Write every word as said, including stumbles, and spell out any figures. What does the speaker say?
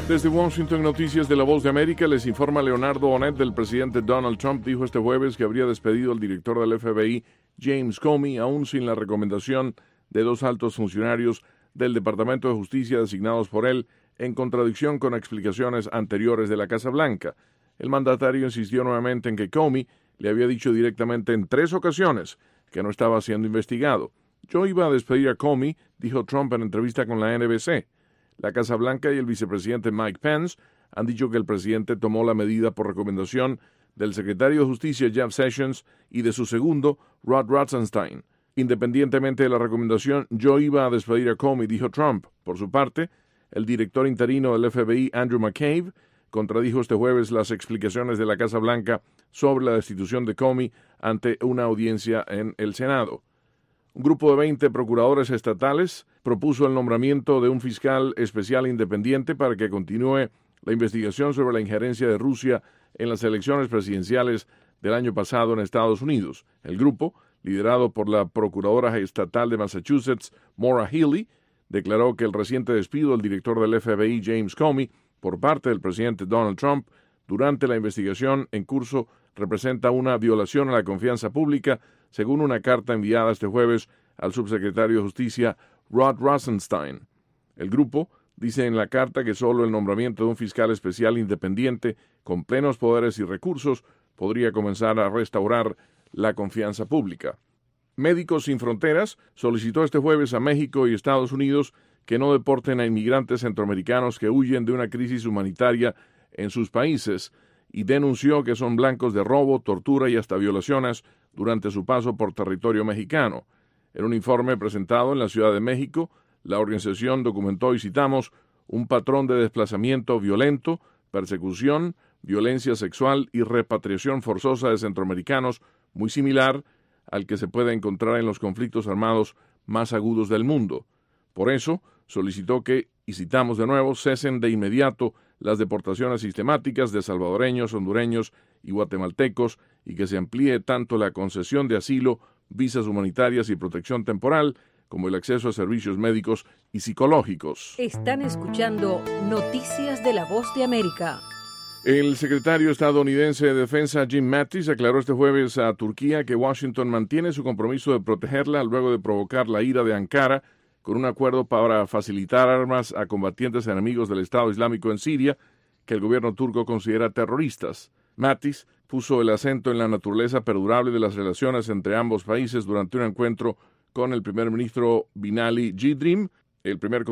Desde Washington, Noticias de La Voz de América, les informa Leonardo Bonet. Del presidente Donald Trump dijo este jueves que habría despedido al director del F B I, James Comey, aún sin la recomendación de dos altos funcionarios del Departamento de Justicia designados por él, en contradicción con explicaciones anteriores de la Casa Blanca. El mandatario insistió nuevamente en que Comey le había dicho directamente en tres ocasiones que no estaba siendo investigado. Yo iba a despedir a Comey, dijo Trump en entrevista con la N B C. La Casa Blanca y el vicepresidente Mike Pence han dicho que el presidente tomó la medida por recomendación del secretario de Justicia Jeff Sessions y de su segundo, Rod Rosenstein. Independientemente de la recomendación, yo iba a despedir a Comey, dijo Trump. Por su parte, el director interino del F B I, Andrew McCabe, contradijo este jueves las explicaciones de la Casa Blanca sobre la destitución de Comey ante una audiencia en el Senado. Un grupo de veinte procuradores estatales propuso el nombramiento de un fiscal especial independiente para que continúe la investigación sobre la injerencia de Rusia en las elecciones presidenciales del año pasado en Estados Unidos. El grupo, liderado por la procuradora estatal de Massachusetts, Maura Healey, declaró que el reciente despido del director del F B I, James Comey, por parte del presidente Donald Trump durante la investigación en curso representa una violación a la confianza pública, según una carta enviada este jueves al subsecretario de Justicia, Rod Rosenstein. El grupo dice en la carta que solo el nombramiento de un fiscal especial independiente con plenos poderes y recursos podría comenzar a restaurar la confianza pública. Médicos Sin Fronteras solicitó este jueves a México y Estados Unidos que no deporten a inmigrantes centroamericanos que huyen de una crisis humanitaria en sus países y denunció que son blancos de robo, tortura y hasta violaciones durante su paso por territorio mexicano. En un informe presentado en la Ciudad de México, la organización documentó, y citamos, un patrón de desplazamiento violento, persecución, violencia sexual y repatriación forzosa de centroamericanos muy similar al que se puede encontrar en los conflictos armados más agudos del mundo. Por eso, solicitó que, y citamos de nuevo, cesen de inmediato las deportaciones sistemáticas de salvadoreños, hondureños y guatemaltecos y que se amplíe tanto la concesión de asilo, visas humanitarias y protección temporal, como el acceso a servicios médicos y psicológicos. Están escuchando Noticias de la Voz de América. El secretario estadounidense de Defensa Jim Mattis aclaró este jueves a Turquía que Washington mantiene su compromiso de protegerla luego de provocar la ira de Ankara con un acuerdo para facilitar armas a combatientes enemigos del Estado Islámico en Siria, que el gobierno turco considera terroristas. Mattis puso el acento en la naturaleza perdurable de las relaciones entre ambos países durante un encuentro con el primer ministro Binali Yildirim, el primer